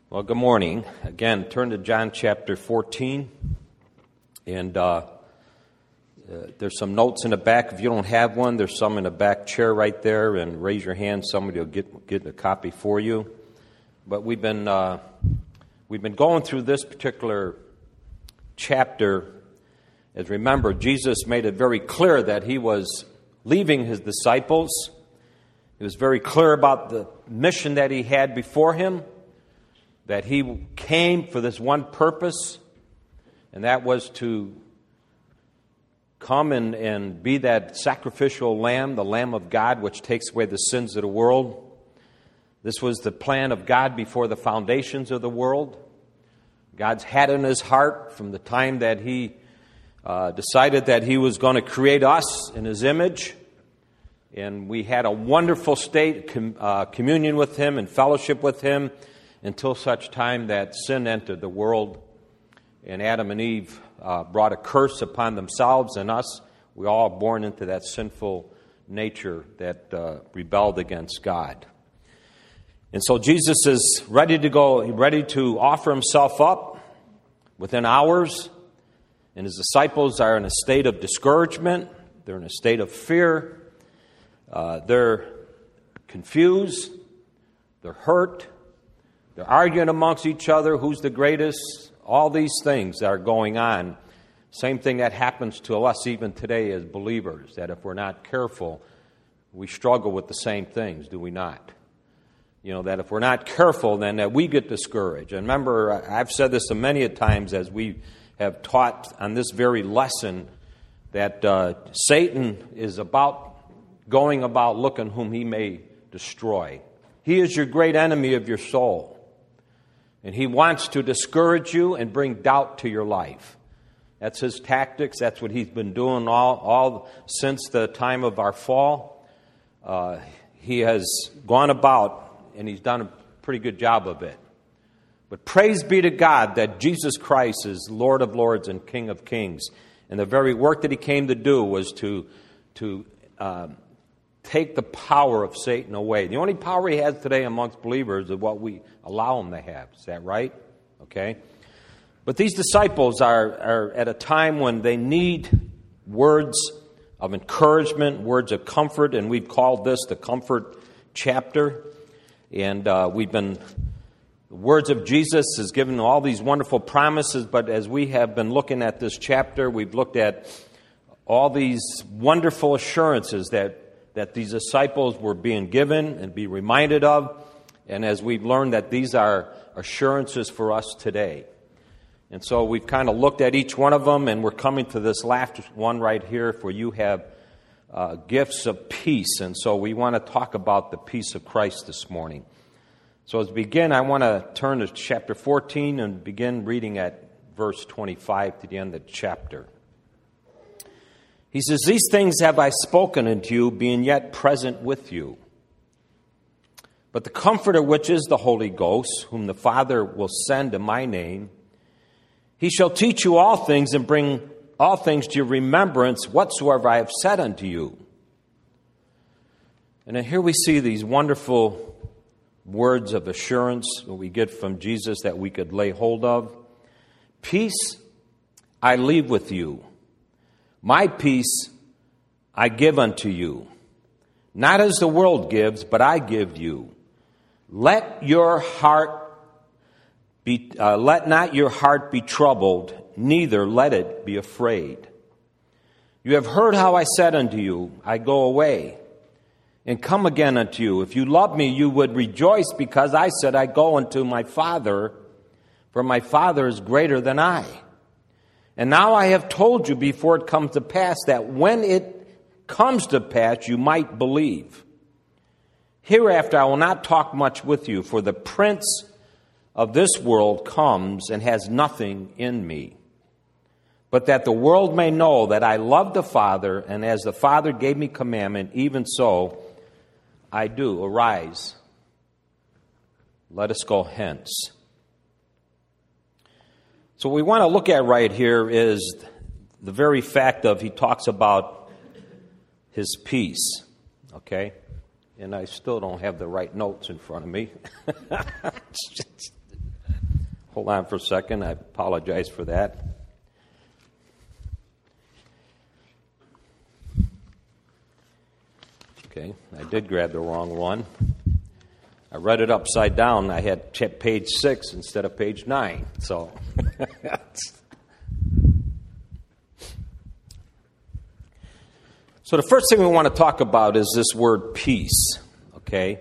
Well, good morning. Again, turn to John chapter 14. And there's some notes in the back. If you don't have one, there's some in the back chair right there. And raise your hand. Somebody will get a copy for you. But we've been going through this particular chapter. As remember, Jesus made it very clear that he was leaving his disciples. He was very clear about the mission that he had before him, that he came for this one purpose, and that was to come and be that sacrificial lamb, the Lamb of God, which takes away the sins of the world. This was the plan of God before the foundations of the world. God's had in his heart from the time that he decided that he was going to create us in his image. And we had a wonderful state communion with him and fellowship with him until such time that sin entered the world and Adam and Eve brought a curse upon themselves and us. We all are born into that sinful nature that rebelled against God. And so Jesus is ready to go, ready to offer himself up within hours. And his disciples are in a state of discouragement. They're in a state of fear. They're confused. They're hurt. They're arguing amongst each other, who's the greatest, all these things that are going on. Same thing that happens to us even today as believers, that if we're not careful, we struggle with the same things, do we not? You know, that if we're not careful, then that we get discouraged. And remember, I've said this many a times as we have taught on this very lesson, that Satan is going about looking whom he may destroy. He is your great enemy of your soul. And he wants to discourage you and bring doubt to your life. That's his tactics. That's what he's been doing all since the time of our fall. He has gone about, and he's done a pretty good job of it. But praise be to God that Jesus Christ is Lord of Lords and King of Kings. And the very work that he came to do was to take the power of Satan away. The only power he has today amongst believers is what we allow him to have. Is that right? Okay. But these disciples are at a time when they need words of encouragement, words of comfort, and we've called this the comfort chapter. And the words of Jesus has given all these wonderful promises, but as we have been looking at this chapter, we've looked at all these wonderful assurances that these disciples were being given and be reminded of. And as we've learned that these are assurances for us today. And so we've kind of looked at each one of them, and we're coming to this last one right here, for you have gifts of peace. And so we want to talk about the peace of Christ this morning. So as we begin, I want to turn to chapter 14 and begin reading at verse 25 to the end of the chapter. He says, "These things have I spoken unto you, being yet present with you. But the Comforter, which is the Holy Ghost, whom the Father will send in my name, he shall teach you all things and bring all things to your remembrance whatsoever I have said unto you." And then here we see these wonderful words of assurance that we get from Jesus that we could lay hold of. "Peace I leave with you. My peace I give unto you. Not as the world gives, but I give you. Let not your heart be troubled, neither let it be afraid. You have heard how I said unto you, I go away, and come again unto you. If you love me, you would rejoice, because I said, I go unto my Father, for my Father is greater than I. And now I have told you before it comes to pass, that when it comes to pass, you might believe. Hereafter I will not talk much with you, for the prince of this world comes and has nothing in me. But that the world may know that I love the Father, and as the Father gave me commandment, even so I do. Arise, let us go hence." So what we want to look at right here is the very fact of he talks about his peace, okay? And I still don't have the right notes in front of me. Hold on for a second. I apologize for that. Okay, I did grab the wrong one. I read it upside down. I had page 6 instead of page 9. So, so the first thing we want to talk about is this word peace. Okay,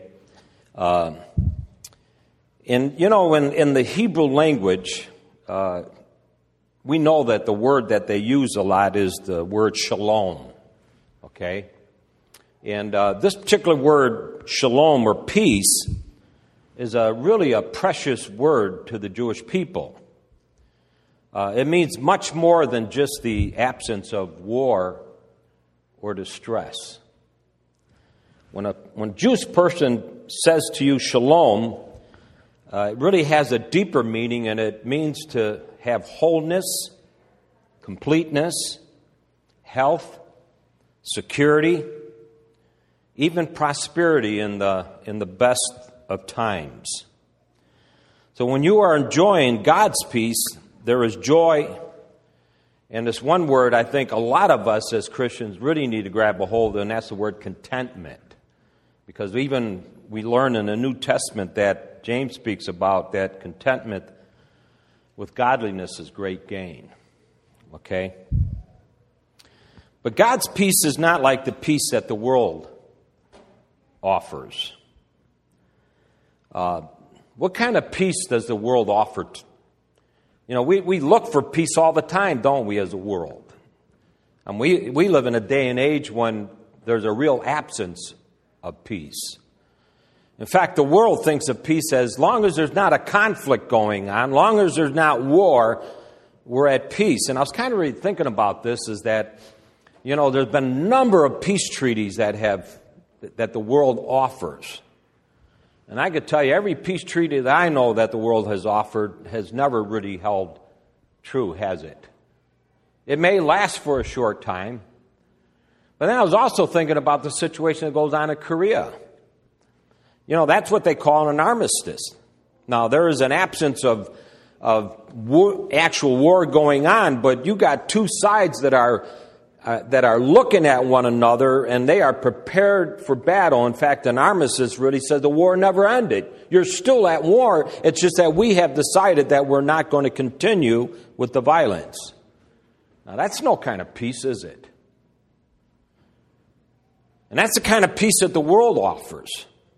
in the Hebrew language, we know that the word that they use a lot is the word shalom. Okay. And this particular word, shalom, or peace, is really a precious word to the Jewish people. It means much more than just the absence of war or distress. When a Jewish person says to you shalom, it really has a deeper meaning, and it means to have wholeness, completeness, health, security, even prosperity in the best of times. So when you are enjoying God's peace, there is joy. And this one word I think a lot of us as Christians really need to grab a hold of, and that's the word contentment. Because even we learn in the New Testament that James speaks about that contentment with godliness is great gain. Okay? But God's peace is not like the peace that the world offers. What kind of peace does the world offer? We look for peace all the time, don't we, as a world? And we live in a day and age when there's a real absence of peace. In fact, the world thinks of peace as long as there's not a conflict going on, long as there's not war, we're at peace. And I was kind of really thinking about this, is that, there's been a number of peace treaties that the world offers. And I could tell you, every peace treaty that I know that the world has offered has never really held true, has it? It may last for a short time. But then I was also thinking about the situation that goes on in Korea. That's what they call an armistice. Now, there is an absence of actual war going on, but you got two sides that are looking at one another, and they are prepared for battle. In fact, an armistice really says the war never ended. You're still at war. It's just that we have decided that we're not going to continue with the violence. Now, that's no kind of peace, is it? And that's the kind of peace that the world offers.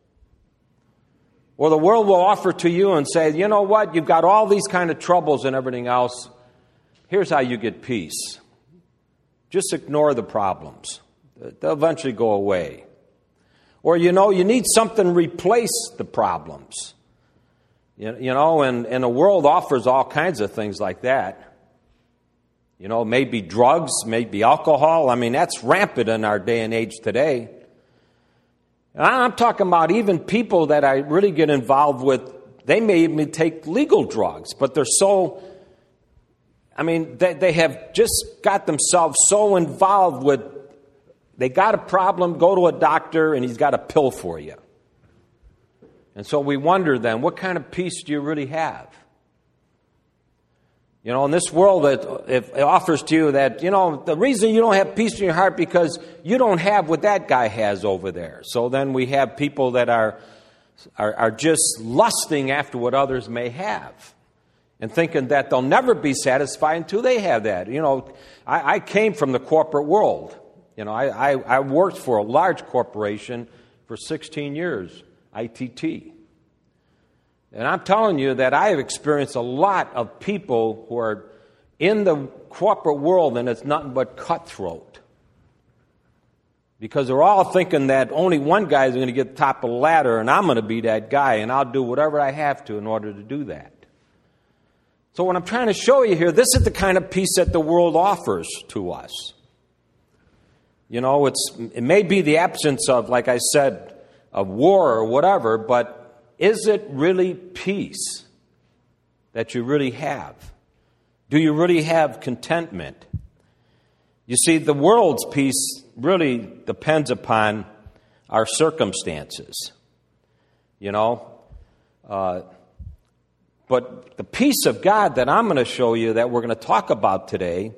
Or the world will offer to you and say, you know what, you've got all these kind of troubles and everything else. Here's how you get peace. Just ignore the problems. They'll eventually go away. Or, you need something to replace the problems. And the world offers all kinds of things like that. Maybe drugs, maybe alcohol. I mean, that's rampant in our day and age today. And I'm talking about even people that I really get involved with. They may even take legal drugs, but they're so... they have just got themselves so involved with, they got a problem, go to a doctor, and he's got a pill for you. And so we wonder then, what kind of peace do you really have? In this world, it offers to you that, the reason you don't have peace in your heart because you don't have what that guy has over there. So then we have people that are just lusting after what others may have, and thinking that they'll never be satisfied until they have that. I came from the corporate world. I worked for a large corporation for 16 years, ITT. And I'm telling you that I have experienced a lot of people who are in the corporate world, and it's nothing but cutthroat. Because they're all thinking that only one guy is going to get the top of the ladder, and I'm going to be that guy, and I'll do whatever I have to in order to do that. So what I'm trying to show you here, this is the kind of peace that the world offers to us. It may be the absence of, like I said, of war or whatever, but is it really peace that you really have? Do you really have contentment? You see, the world's peace really depends upon our circumstances. But the peace of God that I'm going to show you, that we're going to talk about today,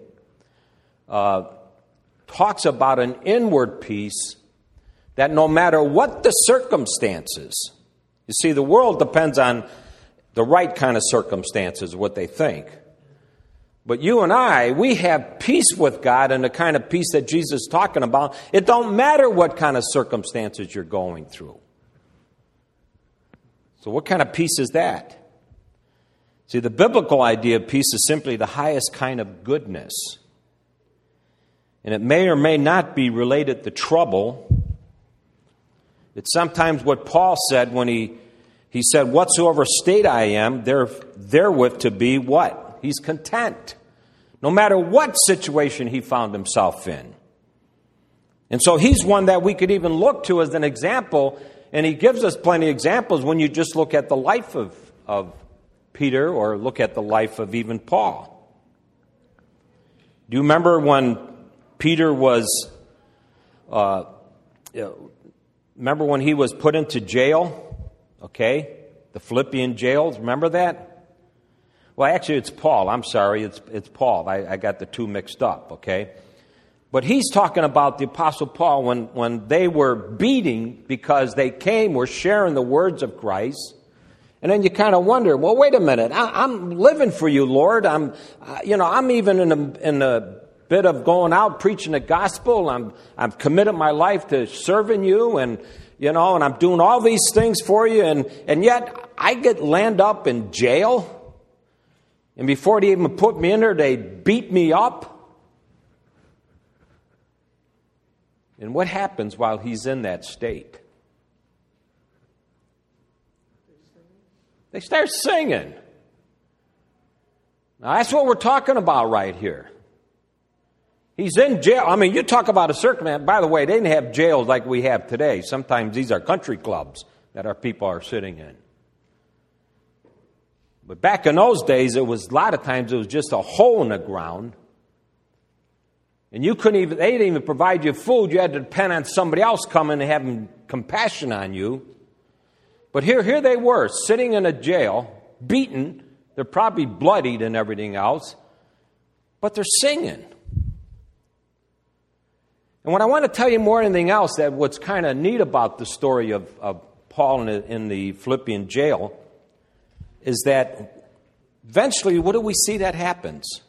talks about an inward peace that no matter what the circumstances, you see, the world depends on the right kind of circumstances, what they think. But you and I, we have peace with God, and the kind of peace that Jesus is talking about. It don't matter what kind of circumstances you're going through. So what kind of peace is that? See, the biblical idea of peace is simply the highest kind of goodness. And it may or may not be related to trouble. It's sometimes what Paul said when he said, whatsoever state I am, therewith to be what? He's content. No matter what situation he found himself in. And so he's one that we could even look to as an example, and he gives us plenty of examples when you just look at the life of Peter or look at the life of even Paul. Do you remember when Peter was, remember when he was put into jail? Okay, the Philippian jails, remember that? Well, actually, it's Paul. I'm sorry, it's Paul. I got the two mixed up, okay? But he's talking about the Apostle Paul when they were beating because they were sharing the words of Christ. And then you kind of wonder, well, wait a minute. I'm living for you, Lord. I'm even in a bit of going out preaching the gospel. I'm committed my life to serving you, and I'm doing all these things for you, and yet I land up in jail. And before they even put me in there, they beat me up. And what happens while he's in that state? They start singing. Now, that's what we're talking about right here. He's in jail. I mean, you talk about a circumstance. By the way, they didn't have jails like we have today. Sometimes these are country clubs that our people are sitting in. But back in those days, a lot of times it was just a hole in the ground. And they didn't even provide you food. You had to depend on somebody else coming and having compassion on you. But here they were, sitting in a jail, beaten. They're probably bloodied and everything else. But they're singing. And what I want to tell you more than anything else, that what's kind of neat about the story of Paul in the Philippian jail, is that eventually, what do we see that happens?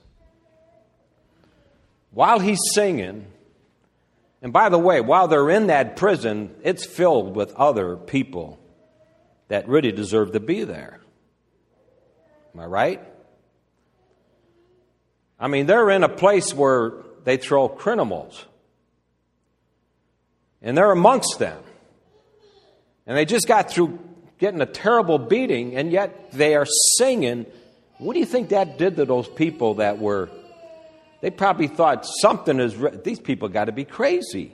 While he's singing, and by the way, while they're in that prison, it's filled with other people that really deserve to be there. Am I right? I mean, they're in a place where they throw criminals. And they're amongst them. And they just got through getting a terrible beating, and yet they are singing. What do you think that did to those people they probably thought these people got to be crazy.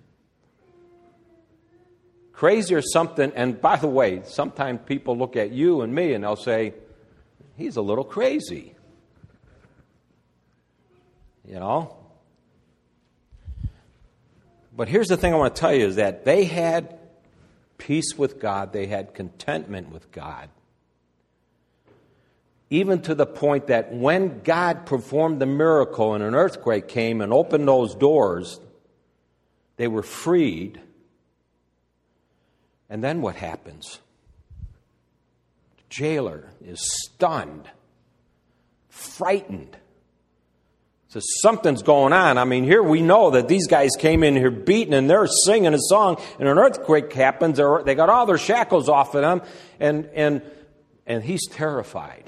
Crazy or something. And by the way, sometimes people look at you and me and they'll say, he's a little crazy. But here's the thing I want to tell you is that they had peace with God. They had contentment with God. Even to the point that when God performed the miracle and an earthquake came and opened those doors, they were freed. And then what happens? The jailer is stunned, frightened. So something's going on. I mean, here we know that these guys came in here beaten and they're singing a song, and an earthquake happens. They got all their shackles off of them, and he's terrified.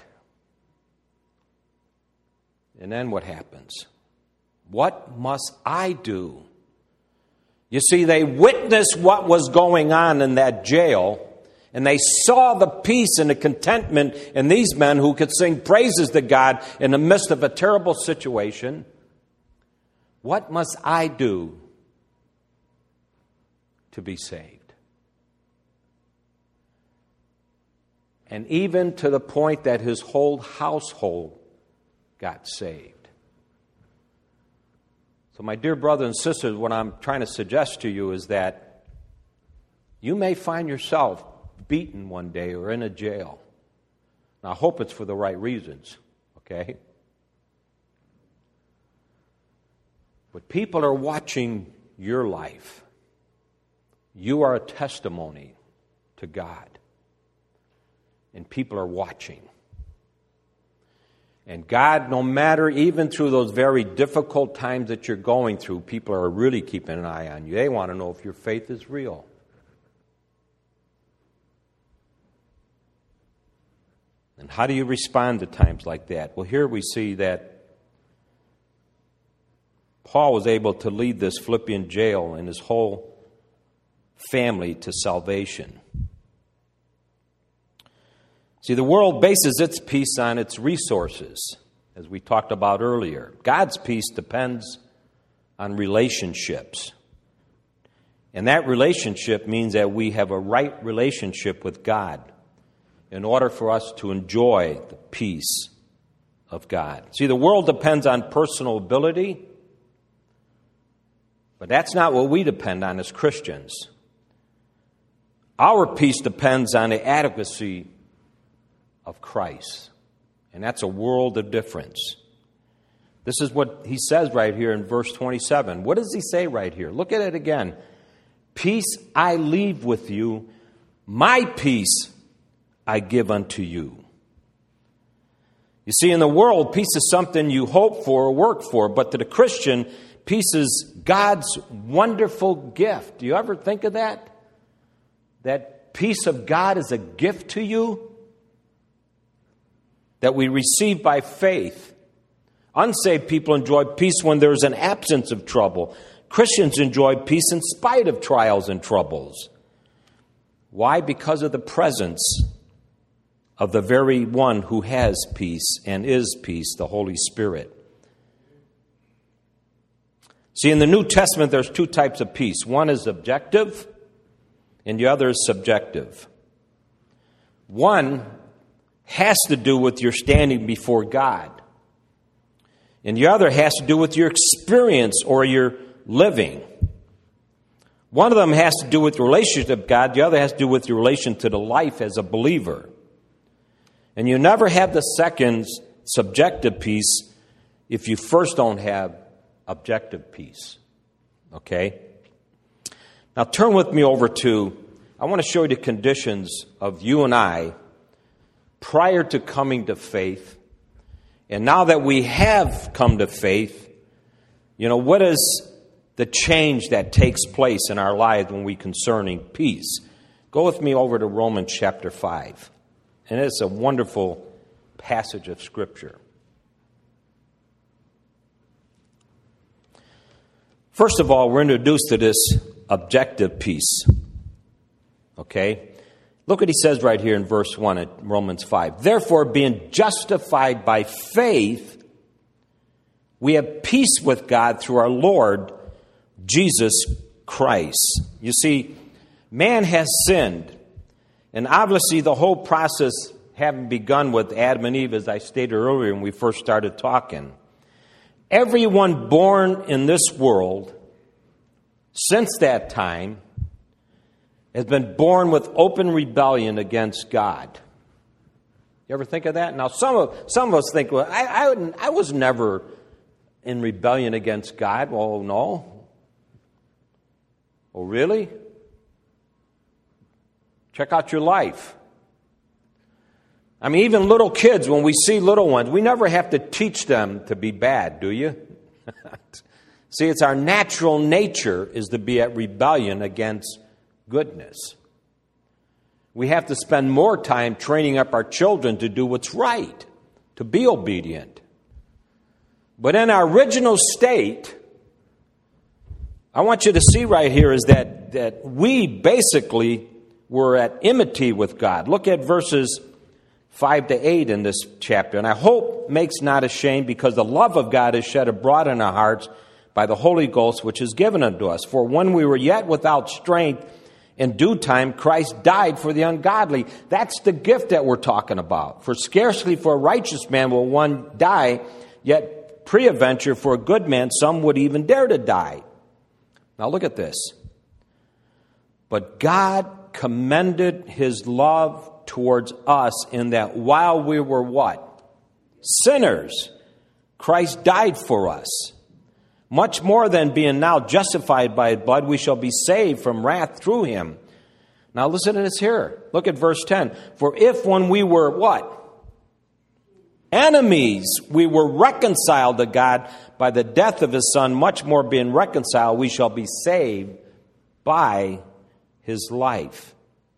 And then what happens? What must I do? You see, they witnessed what was going on in that jail, and they saw the peace and the contentment in these men who could sing praises to God in the midst of a terrible situation. What must I do to be saved? And even to the point that his whole household got saved. So my dear brothers and sisters, what I'm trying to suggest to you is that you may find yourself beaten one day or in a jail. Now, I hope it's for the right reasons, okay? But people are watching your life. You are a testimony to God. And people are watching. And God, no matter, even through those very difficult times that you're going through, people are really keeping an eye on you. They want to know if your faith is real. And how do you respond to times like that? Well, here we see that Paul was able to lead this Philippian jail and his whole family to salvation. See, the world bases its peace on its resources, as we talked about earlier. God's peace depends on relationships. And that relationship means that we have a right relationship with God in order for us to enjoy the peace of God. See, the world depends on personal ability, but that's not what we depend on as Christians. Our peace depends on the adequacy of Christ. And that's a world of difference. This is what he says right here in verse 27. What does he say right here? Look at it again. Peace I leave with you, my peace I give unto you. You see, in the world, peace is something you hope for or work for, but to the Christian, peace is God's wonderful gift. Do you ever think of that? That peace of God is a gift to you that we receive by faith. Unsaved people enjoy peace when there's an absence of trouble. Christians enjoy peace in spite of trials and troubles. Why? Because of the presence of the very one who has peace and is peace, the Holy Spirit. See, in the New Testament, there's two types of peace. One is objective, and the other is subjective. One has to do with your standing before God. And the other has to do with your experience or your living. One of them has to do with your relationship with God. The other has to do with your relation to the life as a believer. And you never have the second, subjective peace, if you first don't have objective peace. Okay? Now turn with me over to, I want to show you the conditions of you and I prior to coming to faith. And now that we have come to faith, what is the change that takes place in our lives when we concerning peace? Go with me over to Romans chapter 5. And it's a wonderful passage of Scripture. First of all, we're introduced to this objective peace. Okay? Look what he says right here in verse 1 at Romans 5. Therefore, being justified by faith, we have peace with God through our Lord Jesus Christ. You see, man has sinned. And obviously the whole process having begun with Adam and Eve, as I stated earlier when we first started talking. Everyone born in this world since that time has been born with open rebellion against God. You ever think of that? Now, some of us think, well, I was never in rebellion against God. Well, no. Oh, really? Check out your life. I mean, even little kids, when we see little ones, we never have to teach them to be bad, do you? See, it's our natural nature is to be at rebellion against goodness. We have to spend more time training up our children to do what's right, to be obedient. But in our original state, I want you to see right here is that we basically were at enmity with God. Look at verses 5 to 8 in this chapter. And I hope makes not ashamed, because the love of God is shed abroad in our hearts by the Holy Ghost, which is given unto us. For when we were yet without strength, in due time Christ died for the ungodly. That's the gift that we're talking about. For scarcely for a righteous man will one die, yet peradventure for a good man some would even dare to die. Now look at this. But God commended his love towards us in that while we were what? Sinners, Christ died for us. Much more than being now justified by His blood, we shall be saved from wrath through Him. Now listen to this here. Look at verse 10. For if when we were what? Enemies, we were reconciled to God by the death of His Son, much more being reconciled, we shall be saved by His life.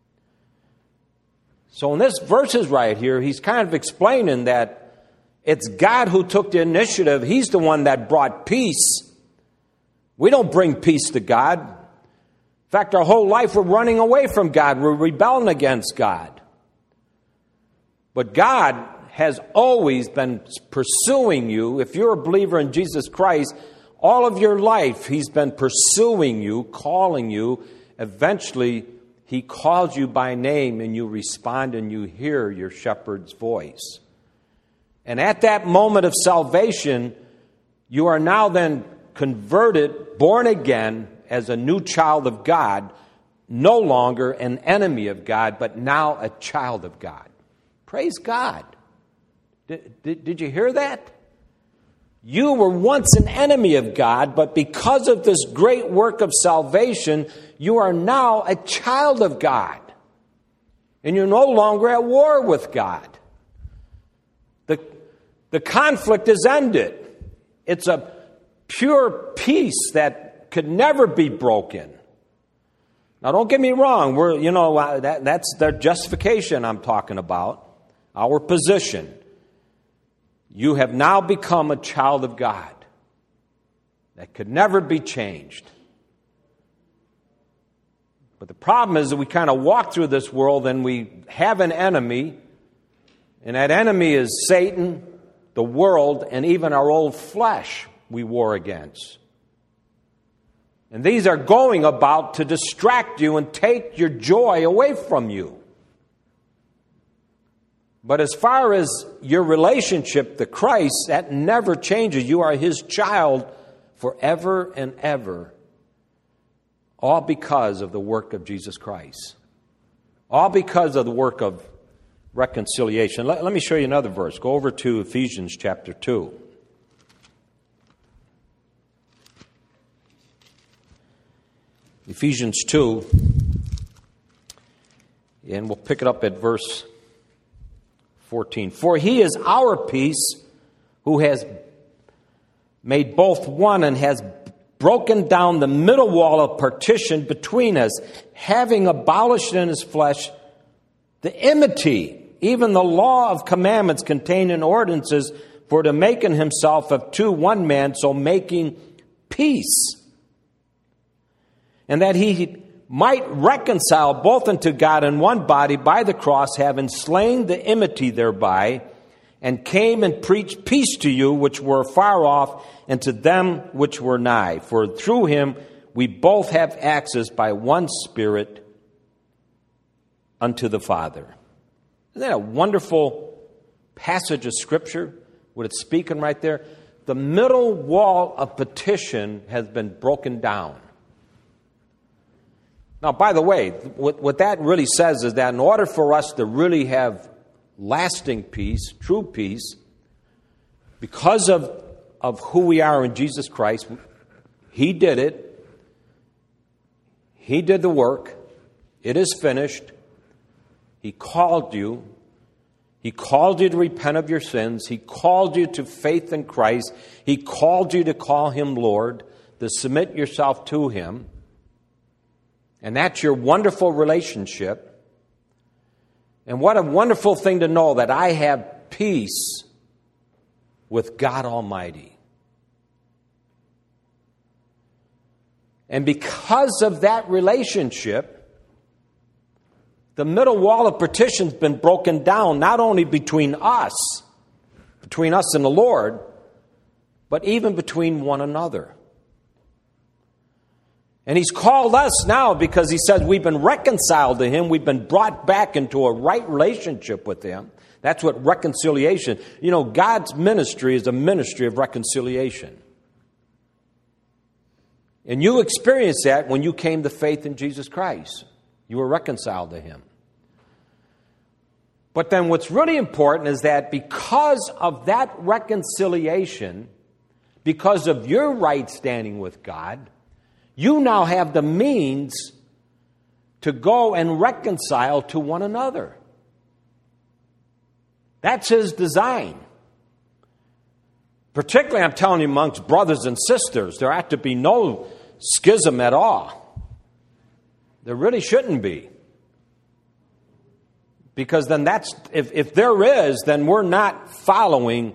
So in this verses right here, he's kind of explaining that it's God who took the initiative. He's the one that brought peace. We don't bring peace to God. In fact, our whole life we're running away from God. We're rebelling against God. But God has always been pursuing you. If you're a believer in Jesus Christ, all of your life He's been pursuing you, calling you. Eventually, He calls you by name and you respond and you hear your shepherd's voice. And at that moment of salvation, you are now then converted, born again as a new child of God, no longer an enemy of God, but now a child of God. Praise God. Did you hear that? You were once an enemy of God, but because of this great work of salvation, you are now a child of God. And you're no longer at war with God. The conflict is ended. It's a pure peace that could never be broken. Now, don't get me wrong. That's the justification I'm talking about. Our position. You have now become a child of God. That could never be changed. But the problem is that we kind of walk through this world and we have an enemy. And that enemy is Satan, the world, and even our old flesh we war against. And these are going about to distract you and take your joy away from you. But as far as your relationship to Christ, that never changes. You are His child forever and ever. All because of the work of Jesus Christ. All because of the work of reconciliation. Let me show you another verse. Go over to Ephesians chapter 2. Ephesians 2. And we'll pick it up at verse 14. For He is our peace, who has made both one and has broken down the middle wall of partition between us, having abolished in His flesh the enmity, even the law of commandments contained in ordinances, for to make in Himself of two one man, so making peace. And that He might reconcile both unto God in one body by the cross, having slain the enmity thereby, and came and preached peace to you which were far off, and to them which were nigh. For through Him we both have access by one Spirit unto the Father. Isn't that a wonderful passage of Scripture? What it's speaking right there? The middle wall of petition has been broken down. Now, by the way, what that really says is that in order for us to really have lasting peace, true peace, because of who we are in Jesus Christ, He did it. He did the work. It is finished. He called you. He called you to repent of your sins. He called you to faith in Christ. He called you to call Him Lord, to submit yourself to Him. And that's your wonderful relationship. And what a wonderful thing to know that I have peace with God Almighty. And because of that relationship, the middle wall of partition has been broken down, not only between us and the Lord, but even between one another. And He's called us now because He says we've been reconciled to Him. We've been brought back into a right relationship with Him. That's what reconciliation. God's ministry is a ministry of reconciliation. And you experienced that when you came to faith in Jesus Christ. You were reconciled to Him. But then what's really important is that because of that reconciliation, because of your right standing with God, you now have the means to go and reconcile to one another. That's His design. Particularly, I'm telling you, amongst brothers and sisters, there ought to be no schism at all. There really shouldn't be. Because then if there is, then we're not following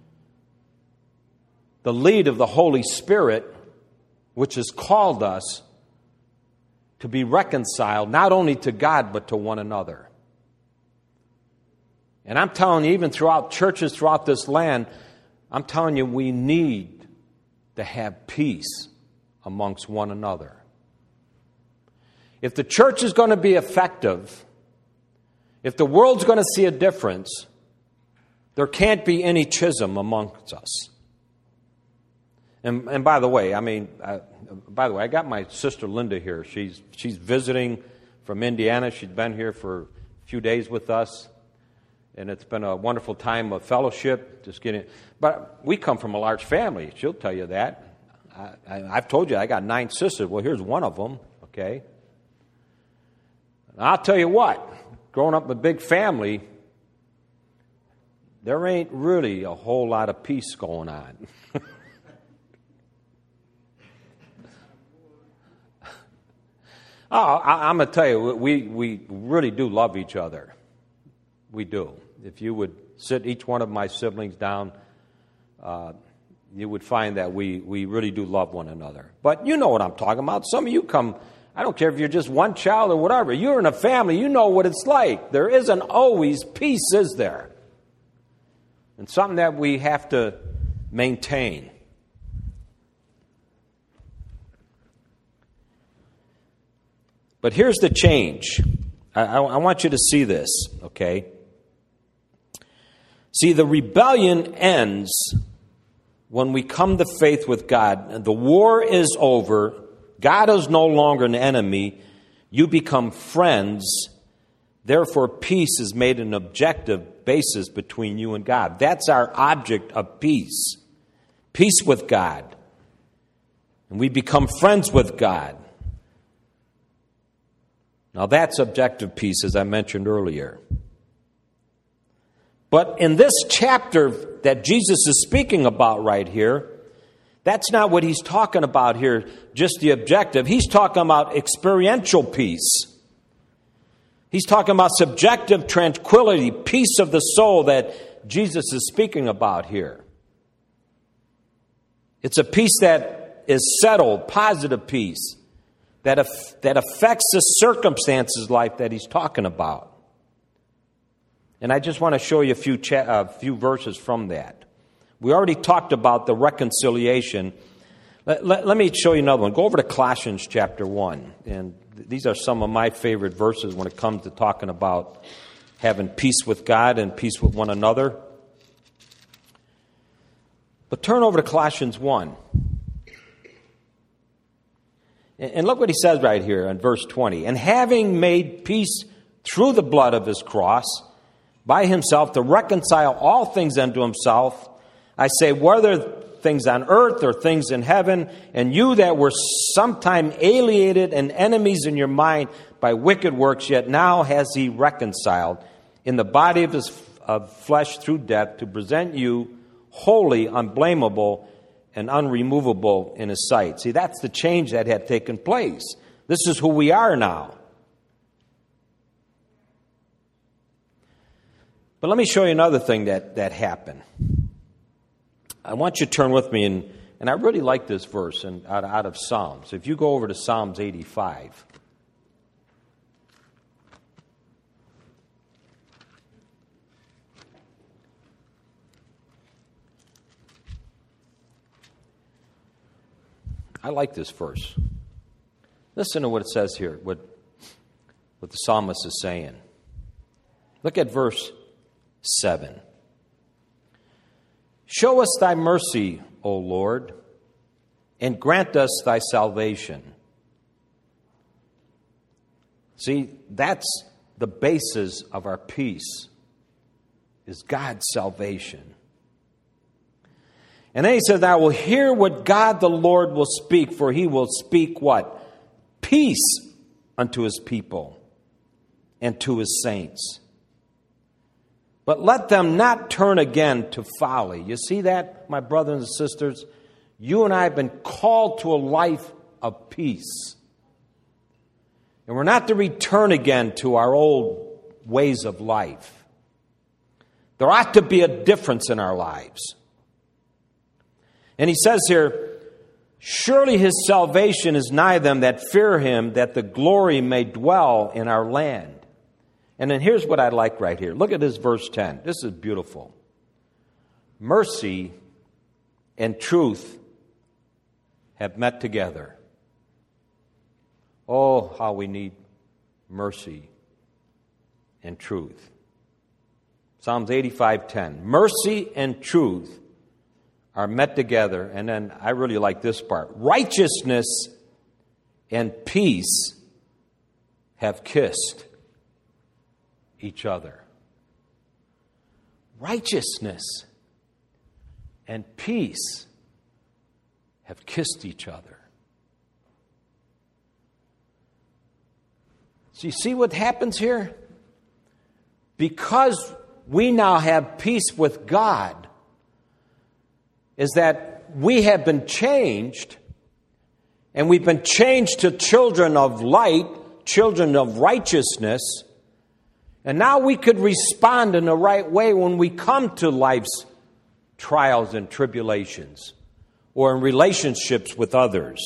the lead of the Holy Spirit, which has called us to be reconciled not only to God but to one another. And I'm telling you, even throughout churches throughout this land, I'm telling you, we need to have peace amongst one another. If the church is going to be effective, if the world's going to see a difference, there can't be any schism amongst us. And by the way, I got my sister Linda here. She's visiting from Indiana. She's been here for a few days with us. And it's been a wonderful time of fellowship. But we come from a large family. She'll tell you that. I've told you I got 9 sisters. Well, here's one of them. Okay. And I'll tell you what. Growing up in a big family, there ain't really a whole lot of peace going on. I'm going to tell you, we really do love each other. We do. If you would sit each one of my siblings down, you would find that we really do love one another. But you know what I'm talking about. Some of you come, I don't care if you're just one child or whatever. You're in a family. You know what it's like. There isn't always peace, is there? And something that we have to maintain. But here's the change. I want you to see this, okay? See, the rebellion ends when we come to faith with God. The war is over. God is no longer an enemy. You become friends. Therefore, peace is made an objective basis between you and God. That's our object of peace. Peace with God. And we become friends with God. Now, that's objective peace, as I mentioned earlier. But in this chapter that Jesus is speaking about right here, that's not what he's talking about here, just the objective. He's talking about experiential peace. He's talking about subjective tranquility, peace of the soul that Jesus is speaking about here. It's a peace that is settled, positive peace, that affects the circumstances life that he's talking about. And I just want to show you a few verses from that. We already talked about the reconciliation. Let me show you another one. Go over to Colossians chapter 1. And these are some of my favorite verses when it comes to talking about having peace with God and peace with one another. But turn over to Colossians 1. And look what he says right here in verse 20. And having made peace through the blood of his cross, by himself to reconcile all things unto himself, I say, whether things on earth or things in heaven, and you that were sometime alienated and enemies in your mind by wicked works, yet now has he reconciled in the body of his flesh through death to present you holy, unblameable, and unremovable in his sight. See, that's the change that had taken place. This is who we are now. But let me show you another thing that happened. I want you to turn with me, and I really like this verse out of Psalms. If you go over to Psalms 85. I like this verse. Listen to what it says here, what the psalmist is saying. Look at verse 7. Show us thy mercy, O Lord, and grant us thy salvation. See, that's the basis of our peace is God's salvation. And then he says, I will hear what God the Lord will speak, for he will speak what? Peace unto his people and to his saints. But let them not turn again to folly. You see that, my brothers and sisters? You and I have been called to a life of peace. And we're not to return again to our old ways of life. There ought to be a difference in our lives. And he says here, surely his salvation is nigh them that fear him, that the glory may dwell in our land. And then here's what I like right here. Look at this verse 10. This is beautiful. Mercy and truth have met together. Oh, how we need mercy and truth. Psalms 85:10. Mercy and truth are met together. And then I really like this part. Righteousness and peace have kissed each other. Righteousness and peace have kissed each other. So you see what happens here? Because we now have peace with God, is that we have been changed, and we've been changed to children of light, children of righteousness, and now we could respond in the right way when we come to life's trials and tribulations or in relationships with others.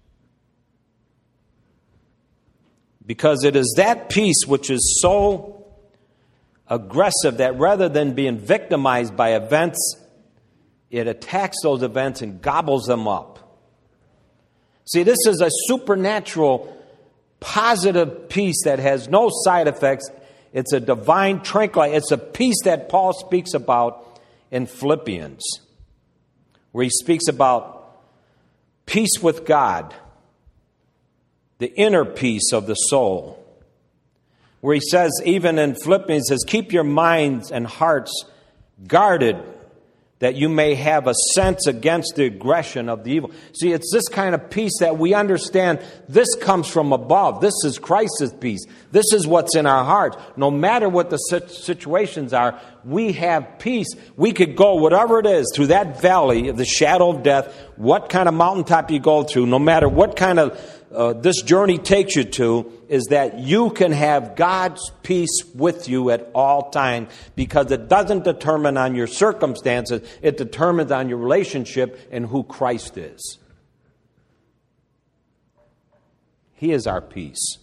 Because it is that peace which is so aggressive that rather than being victimized by events, it attacks those events and gobbles them up. See, this is a supernatural, positive peace that has no side effects. It's a divine tranquility. It's a peace that Paul speaks about in Philippians, where he speaks about peace with God, the inner peace of the soul. Where he says, even in Philippians, he says, keep your minds and hearts guarded, that you may have a sense against the aggression of the evil. See, it's this kind of peace that we understand this comes from above. This is Christ's peace. This is what's in our hearts. No matter what the situations are, we have peace. We could go, whatever it is, through that valley of the shadow of death, what kind of mountaintop you go through, no matter what kind of this journey takes you to, is that you can have God's peace with you at all times, because it doesn't determine on your circumstances, it determines on your relationship and who Christ is. He is our peace.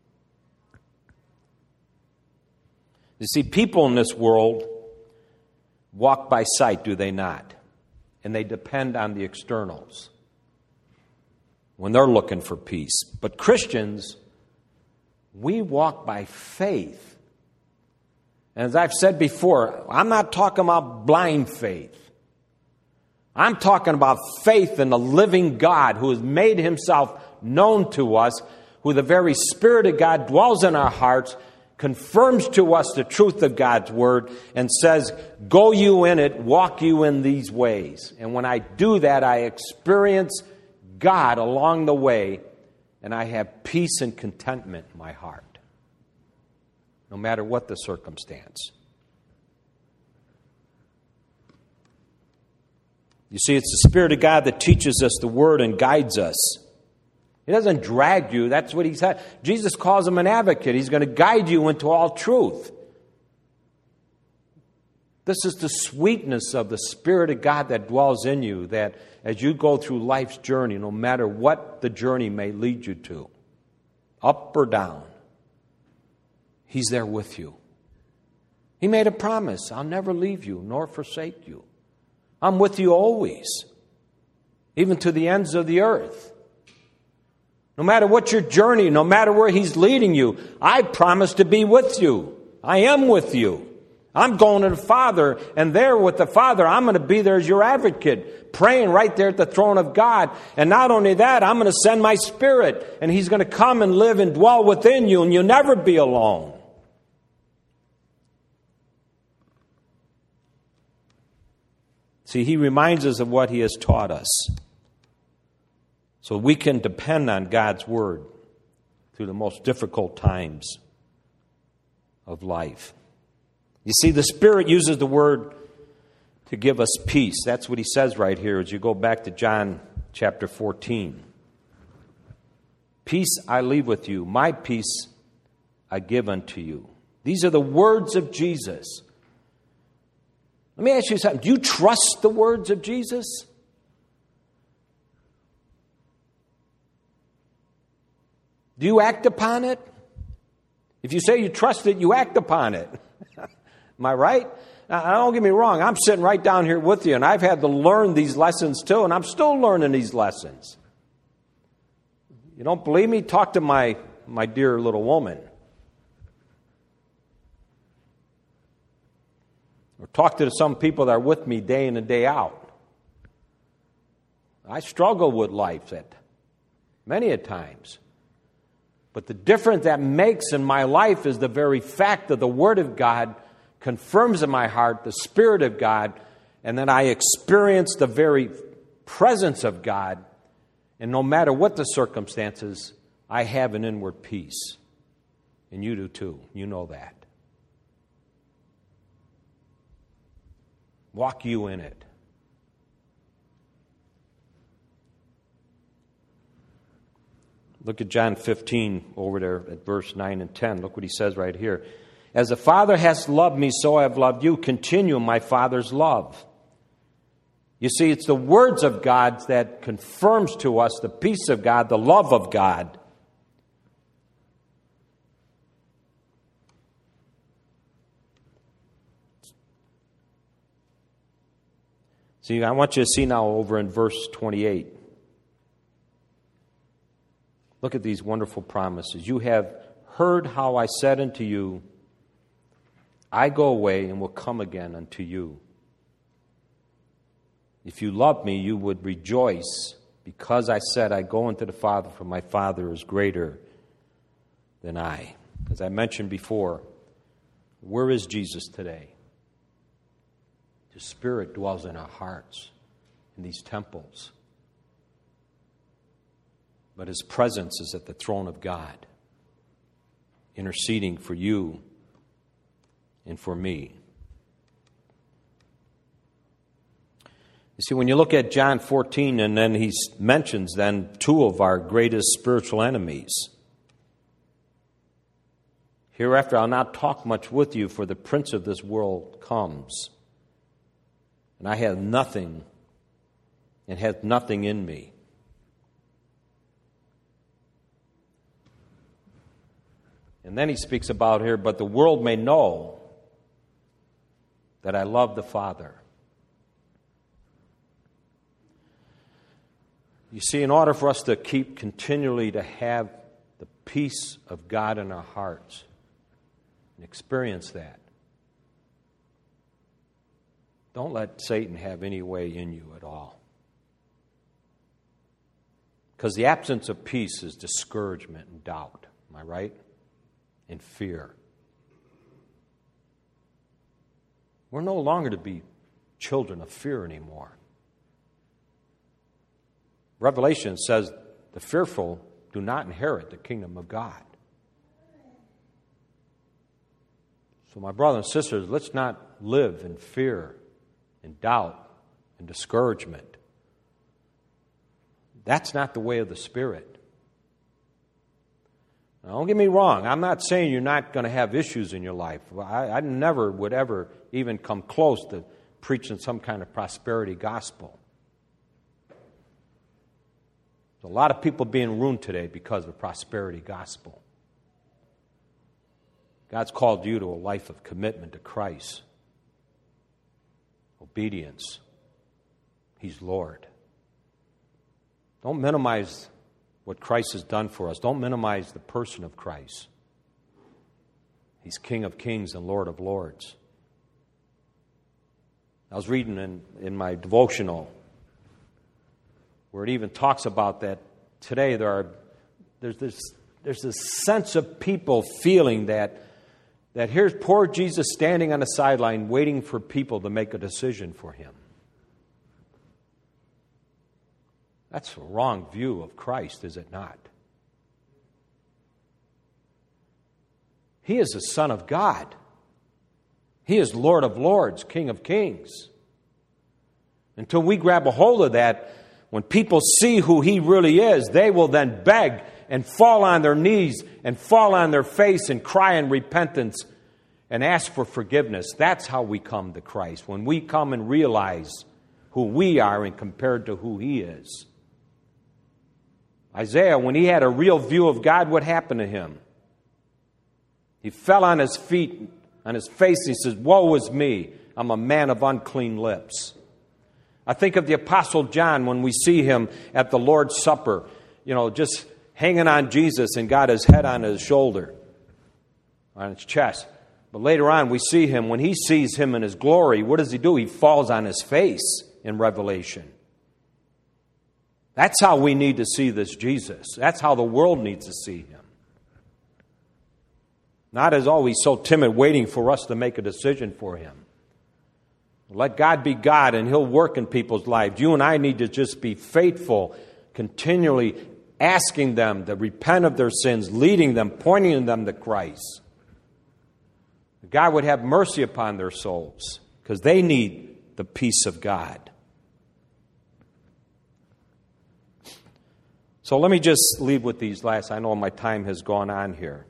You see, people in this world walk by sight, do they not? And they depend on the externals when they're looking for peace. But Christians, we walk by faith. And as I've said before, I'm not talking about blind faith. I'm talking about faith in the living God who has made himself known to us, who the very Spirit of God dwells in our hearts, confirms to us the truth of God's Word, and says, go you in it, walk you in these ways. And when I do that, I experience God along the way, and I have peace and contentment in my heart, no matter what the circumstance. You see, it's the Spirit of God that teaches us the Word and guides us. He doesn't drag you. That's what he said. Jesus calls him an advocate. He's going to guide you into all truth. This is the sweetness of the Spirit of God that dwells in you, that as you go through life's journey, no matter what the journey may lead you to, up or down, he's there with you. He made a promise. I'll never leave you nor forsake you. I'm with you always, even to the ends of the earth. No matter what your journey, no matter where he's leading you, I promise to be with you. I am with you. I'm going to the Father, and there with the Father, I'm going to be there as your advocate, praying right there at the throne of God. And not only that, I'm going to send my Spirit, and he's going to come and live and dwell within you, and you'll never be alone. See, He reminds us of what He has taught us. So we can depend on God's Word through the most difficult times of life. You see, the Spirit uses the Word to give us peace. That's what He says right here as you go back to John chapter 14. Peace I leave with you, my peace I give unto you. These are the words of Jesus. Let me ask you something. Do you trust the words of Jesus? Do you act upon it? If you say you trust it, you act upon it. Am I right? Now, don't get me wrong. I'm sitting right down here with you, and I've had to learn these lessons too, and I'm still learning these lessons. You don't believe me? Talk to my dear little woman. Or talk to some people that are with me day in and day out. I struggle with life at many a times. But the difference that makes in my life is the very fact that the Word of God confirms in my heart the Spirit of God, and then I experience the very presence of God. And no matter what the circumstances, I have an inward peace. And you do too. You know that. Walk you in it. Look at John 15 over there at verse 9 and 10. Look what he says right here. As the Father has loved me, so I have loved you. Continue in my Father's love. You see, it's the words of God that confirms to us the peace of God, the love of God. See, I want you to see now over in verse 28. Look at these wonderful promises. You have heard how I said unto you, I go away and will come again unto you. If you love me, you would rejoice, because I said, I go unto the Father, for my Father is greater than I. As I mentioned before, where is Jesus today? His Spirit dwells in our hearts, in these temples. But His presence is at the throne of God, interceding for you and for me. You see, when you look at John 14, and then he mentions then two of our greatest spiritual enemies. Hereafter I'll not talk much with you, for the prince of this world comes. And I have nothing, and hath nothing in me. And then he speaks about here, but the world may know that I love the Father. You see, in order for us to keep continually to have the peace of God in our hearts and experience that, don't let Satan have any way in you at all. Because the absence of peace is discouragement and doubt. Am I right? And fear. We're no longer to be children of fear anymore. Revelation says the fearful do not inherit the kingdom of God. So my brothers and sisters, let's not live in fear and doubt and discouragement. That's not the way of the Spirit. Now, don't get me wrong. I'm not saying you're not going to have issues in your life. I never would ever even come close to preaching some kind of prosperity gospel. There's a lot of people being ruined today because of the prosperity gospel. God's called you to a life of commitment to Christ. Obedience. He's Lord. Don't minimize what Christ has done for us. Don't minimize the person of Christ. He's King of kings and Lord of lords. I was reading in my devotional where it even talks about that today there's this sense of people feeling that here's poor Jesus standing on the sideline waiting for people to make a decision for him. That's a wrong view of Christ, is it not? He is the Son of God. He is Lord of Lords, King of Kings. Until we grab a hold of that, when people see who He really is, they will then beg and fall on their knees and fall on their face and cry in repentance and ask for forgiveness. That's how we come to Christ, when we come and realize who we are and compared to who He is. Isaiah, when he had a real view of God, what happened to him? He fell on his feet, on his face, and he says, "Woe is me, I'm a man of unclean lips." I think of the Apostle John when we see him at the Lord's Supper, just hanging on Jesus and got his head on his shoulder, on his chest. But later on, we see him, when he sees him in his glory, what does he do? He falls on his face in Revelation. That's how we need to see this Jesus. That's how the world needs to see Him. Not as always so timid, waiting for us to make a decision for Him. Let God be God, and He'll work in people's lives. You and I need to just be faithful, continually asking them to repent of their sins, leading them, pointing them to Christ. God would have mercy upon their souls, because they need the peace of God. So let me just leave with these last. I know my time has gone on here.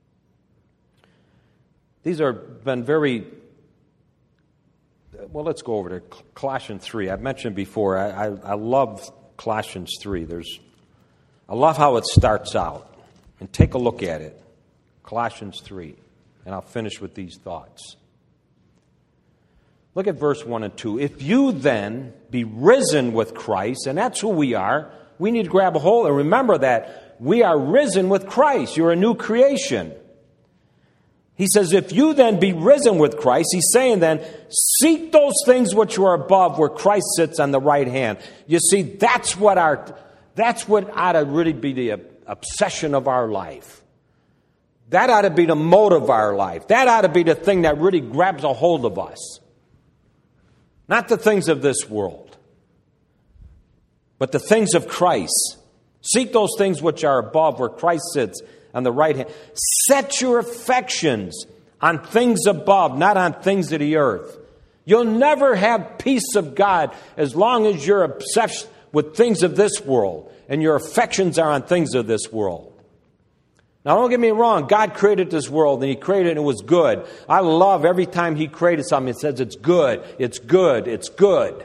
These are been very, well, let's go over to Colossians 3. I've mentioned before, I love Colossians 3. I love how it starts out. And take a look at it. Colossians 3. And I'll finish with these thoughts. Look at verse 1 and 2. If you then be risen with Christ, and that's who we are, we need to grab a hold and remember that we are risen with Christ. You're a new creation. He says, if you then be risen with Christ, he's saying then, seek those things which are above, where Christ sits on the right hand. You see, that's what ought to really be the obsession of our life. That ought to be the motive of our life. That ought to be the thing that really grabs a hold of us. Not the things of this world, but the things of Christ. Seek those things which are above, where Christ sits on the right hand. Set your affections on things above, not on things of the earth. You'll never have peace of God as long as you're obsessed with things of this world and your affections are on things of this world. Now, don't get me wrong. God created this world, and He created it, and it was good. I love every time He created something, it says it's good, it's good, it's good.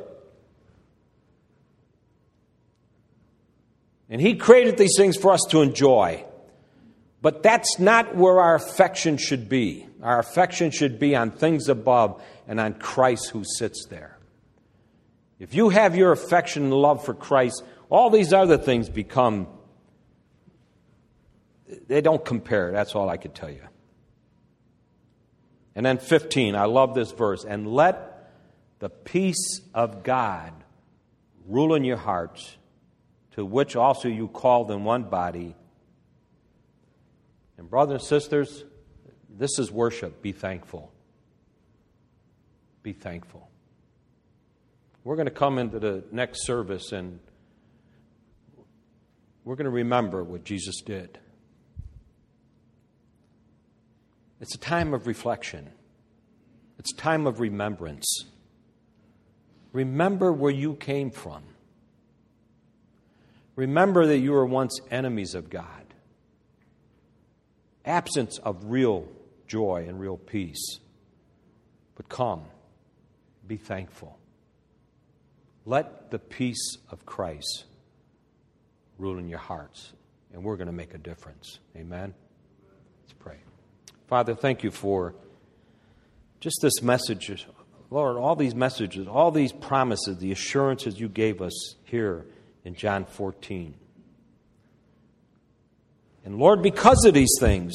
And He created these things for us to enjoy. But that's not where our affection should be. Our affection should be on things above and on Christ who sits there. If you have your affection and love for Christ, all these other things they don't compare. That's all I could tell you. And then 15, I love this verse. And let the peace of God rule in your hearts, to which also you called in one body. And brothers and sisters, this is worship. Be thankful. Be thankful. We're going to come into the next service and we're going to remember what Jesus did. It's a time of reflection. It's a time of remembrance. Remember where you came from. Remember that you were once enemies of God. Absence of real joy and real peace. But come, be thankful. Let the peace of Christ rule in your hearts, and we're going to make a difference. Amen? Let's pray. Father, thank you for just this message. Lord, all these messages, all these promises, the assurances you gave us here in John 14. And Lord, because of these things,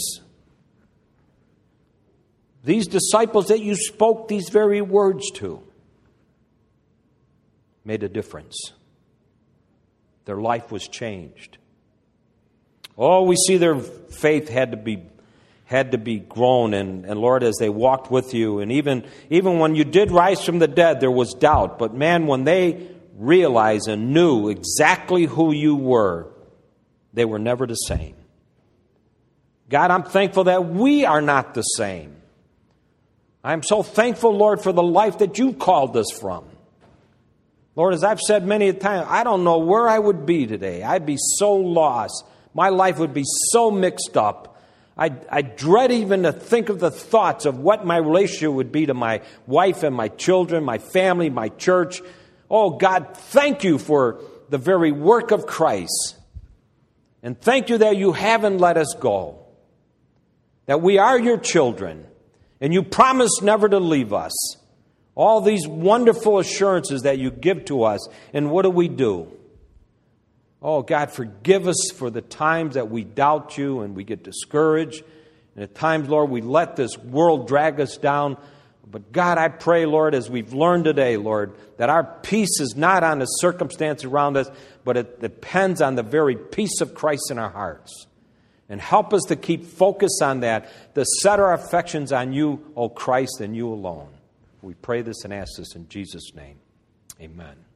these disciples that you spoke these very words to made a difference. Their life was changed. Oh, we see their faith had to be grown, and Lord, as they walked with you, and even when you did rise from the dead, there was doubt. But man, when they realized and knew exactly who you were, they were never the same. God, I'm thankful that we are not the same. I'm so thankful, Lord, for the life that you called us from. Lord, as I've said many a time, I don't know where I would be today. I'd be so lost. My life would be so mixed up. I dread even to think of the thoughts of what my relationship would be to my wife and my children, my family, my church. Oh, God, thank you for the very work of Christ. And thank you that you haven't let us go. That we are your children. And you promised never to leave us. All these wonderful assurances that you give to us. And what do? Oh, God, forgive us for the times that we doubt you and we get discouraged. And at times, Lord, we let this world drag us down. But God, I pray, Lord, as we've learned today, Lord, that our peace is not on the circumstance around us, but it depends on the very peace of Christ in our hearts. And help us to keep focus on that, to set our affections on you, O Christ, and you alone. We pray this and ask this in Jesus' name. Amen.